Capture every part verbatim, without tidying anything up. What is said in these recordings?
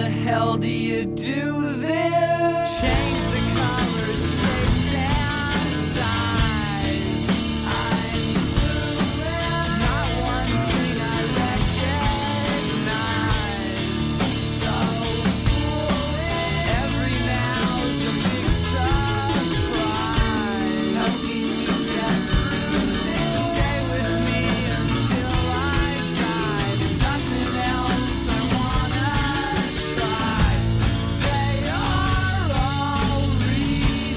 hell do you do this? Change the colors, shapes, and size. I'm fluid. Not one thing I recognize. So foolish. Every now's a big surprise. Help me to get through this. Stay with me until I die. There's nothing else I wanna try. They are all real.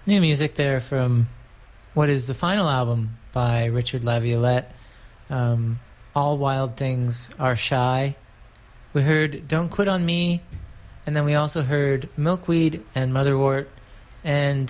new music there from what is the final album by Richard Laviolette. Um, All Wild Things Are Shy. We heard Don't Quit on Me, and then we also heard Milkweed and Motherwort. And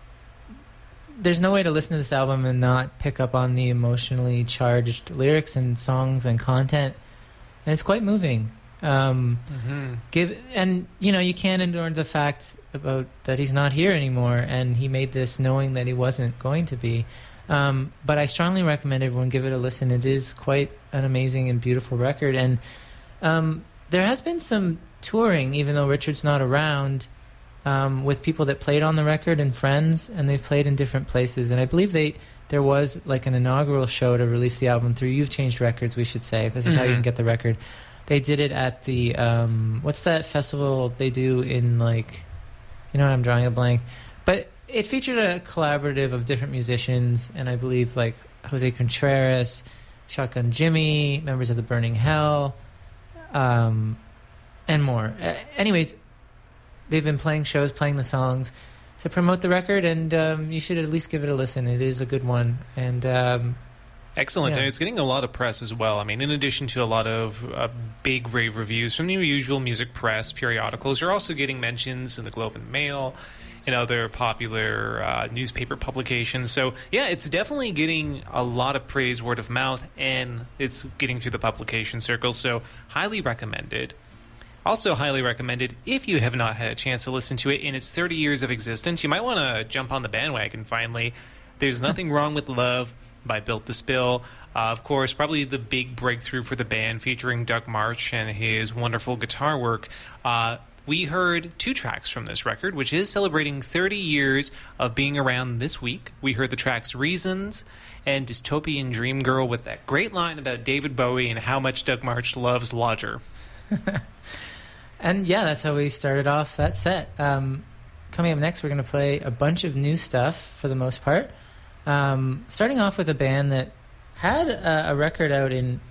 there's no way to listen to this album and not pick up on the emotionally charged lyrics and songs and content. And it's quite moving. Um, mm-hmm. Give and you know you can't ignore the fact about that he's not here anymore, and he made this knowing that he wasn't going to be. Um, but I strongly recommend everyone give it a listen. It is quite an amazing and beautiful record, and um, there has been some touring, even though Richard's not around, um, with people that played on the record and friends, and they've played in different places. And I believe they there was like an inaugural show to release the album through You've Changed Records. We should say this is mm-hmm. how you can get the record. They did it at the, um, what's that festival they do in, like, you know what, I'm drawing a blank. But it featured a collaborative of different musicians, and I believe, like, Jose Contreras, Shotgun Jimmy, members of the Burning Hell, um, and more. Uh, anyways, they've been playing shows, playing the songs to promote the record, and um, you should at least give it a listen. It is a good one, and... Um, Excellent, yeah. and it's getting a lot of press as well. I mean, in addition to a lot of uh, big rave reviews from the usual music press periodicals, you're also getting mentions in the Globe and Mail and other popular uh, newspaper publications. So, yeah, it's definitely getting a lot of praise word of mouth, and it's getting through the publication circles, so highly recommended. Also highly recommended, if you have not had a chance to listen to it in its thirty years of existence, you might want to jump on the bandwagon finally. There's Nothing Wrong with Love by Built to Spill. Uh, of course, probably the big breakthrough for the band, featuring Doug March and his wonderful guitar work. Uh, we heard two tracks from this record, which is celebrating thirty years of being around this week. We heard the tracks Reasons and Dystopian Dream Girl, with that great line about David Bowie and how much Doug March loves Lodger. And yeah, that's how we started off that set. Um, coming up next, we're going to play a bunch of new stuff for the most part. Um, starting off with a band that had a, a record out in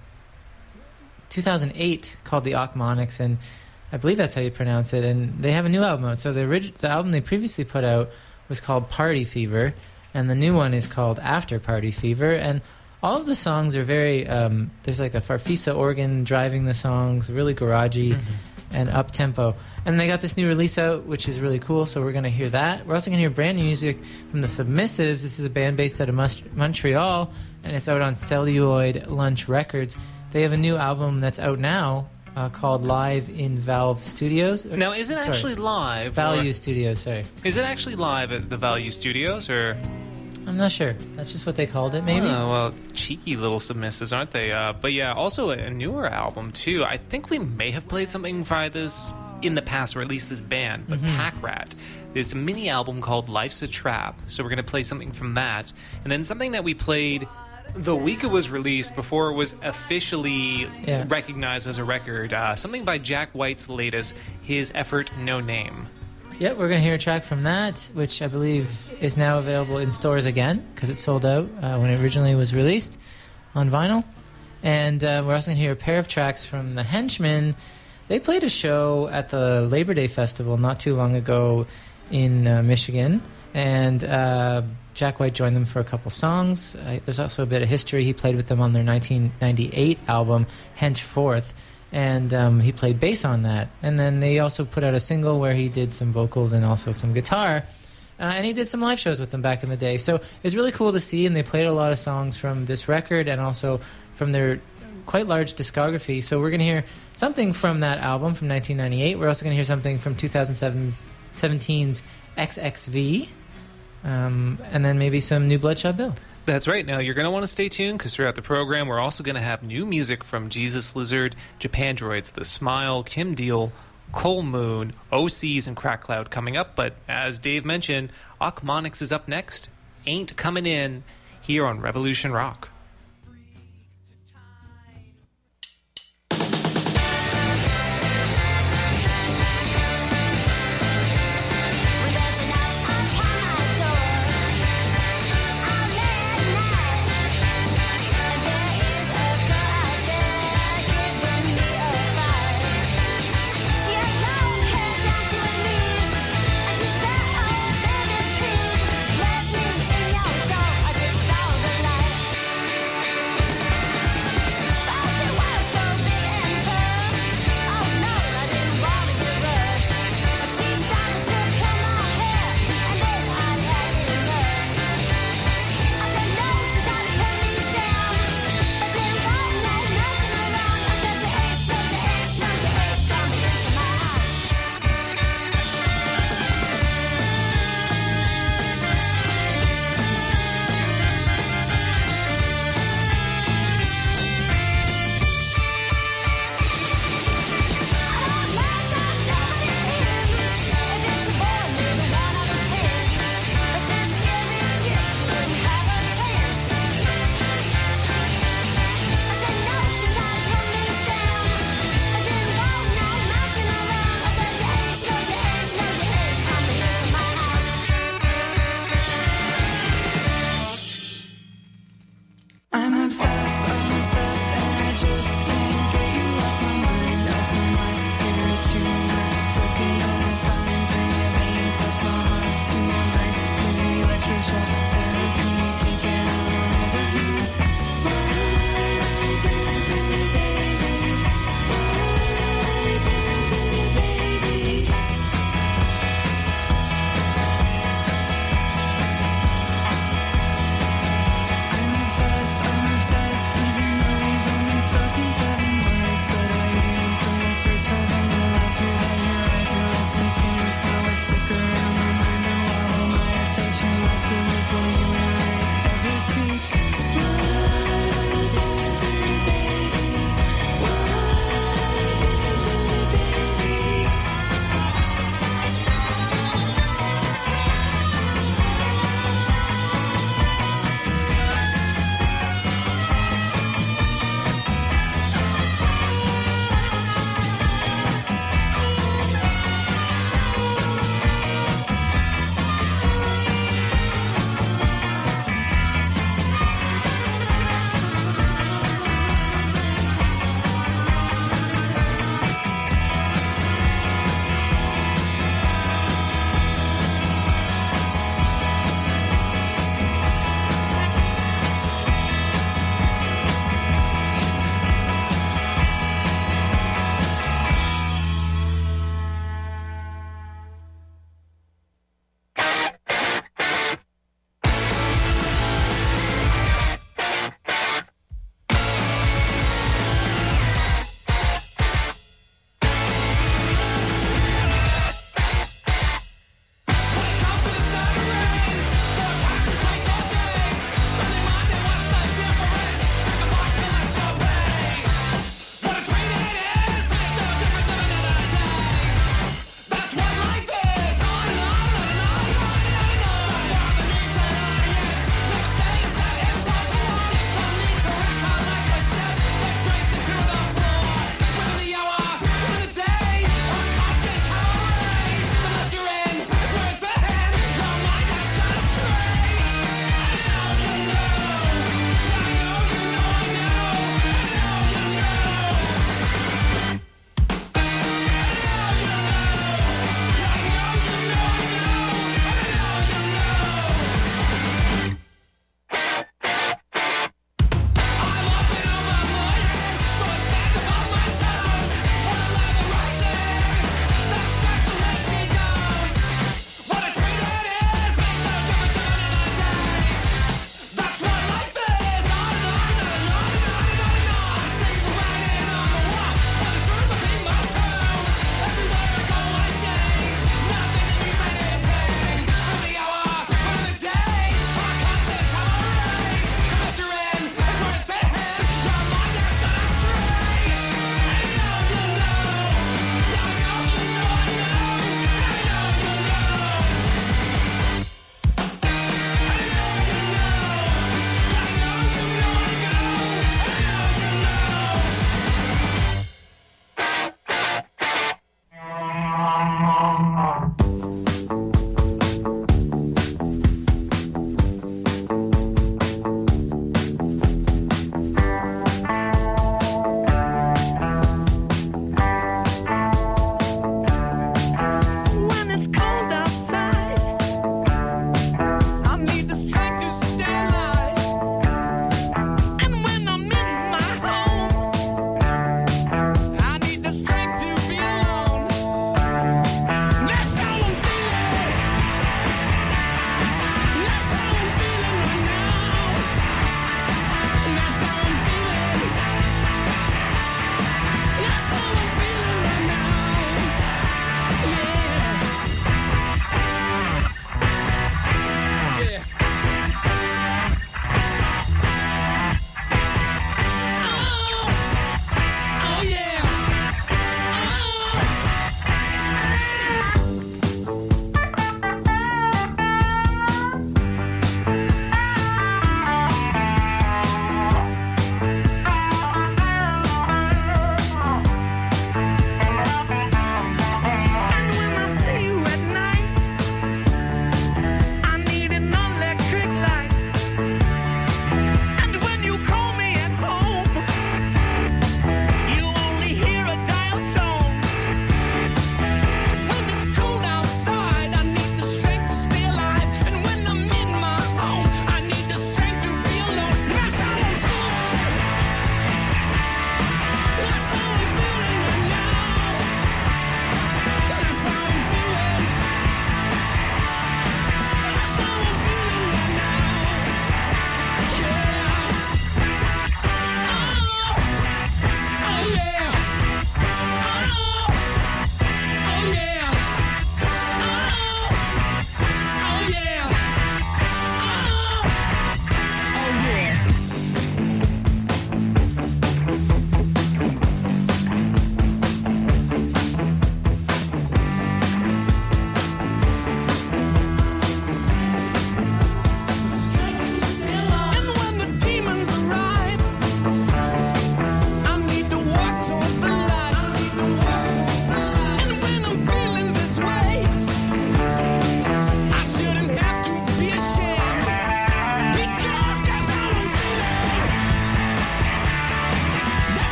two thousand eight called the Ochmoneks, and I believe that's how you pronounce it, and they have a new album out. So the, orig- the album they previously put out was called Party Fever, and the new one is called After Party Fever, and all of the songs are very, um, there's like a Farfisa organ driving the songs, really garagey mm-hmm. and up-tempo. And they got this new release out, which is really cool, so we're going to hear that. We're also going to hear brand new music from the Submissives. This is a band based out of Mus- Montreal, and it's out on Celluloid Lunch Records. They have a new album that's out now uh, called Live in Valve Studios. Now, is it sorry. actually live? Value or... Studios, sorry. Is it actually live at the Value Studios, or...? I'm not sure. That's just what they called it, maybe? Oh, well, cheeky little Submissives, aren't they? Uh, but yeah, also a newer album, too. I think we may have played something by this in the past, or at least this band, but mm-hmm. Pack Rat. There's a mini album called Life's a Trap, so we're going to play something from that. And then something that we played the week it was released, before it was officially yeah. recognized as a record, uh, something by Jack White's latest, his effort No Name. Yep, we're going to hear a track from that, which I believe is now available in stores again, because it sold out uh, when it originally was released on vinyl. And uh, we're also going to hear a pair of tracks from The Henchmen. They played a show at the Labor Day Festival not too long ago in uh, Michigan, and uh, Jack White joined them for a couple songs. Uh, there's also a bit of history. He played with them on their nineteen ninety-eight album, Henceforth, and um, he played bass on that. And then they also put out a single where he did some vocals and also some guitar, uh, and he did some live shows with them back in the day. So it's really cool to see, and they played a lot of songs from this record and also from their quite large discography. So we're going to hear something from that album from nineteen ninety-eight. We're also going to hear something from two thousand seventeen's X X V, um, and then maybe some new Bloodshot Bill. That's right. Now, you're going to want to stay tuned, because throughout the program, we're also going to have new music from Jesus Lizard, Japandroids, The Smile, Kim Deal, Cole Moon, O Cs, and Crack Cloud coming up. But as Dave mentioned, Ochmoneks is up next. Ain't Coming In, here on Revolution Rock.